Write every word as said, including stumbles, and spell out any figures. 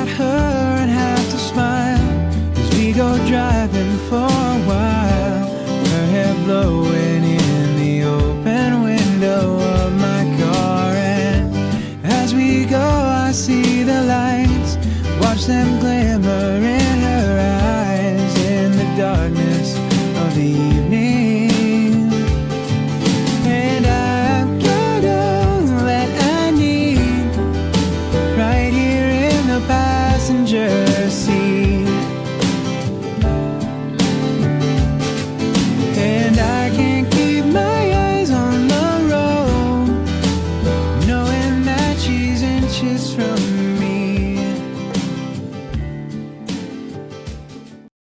at her and have to smile as we go driving for a while. Her hair blowing in the open window of my car, and as we go I see the lights, watch them glimmer in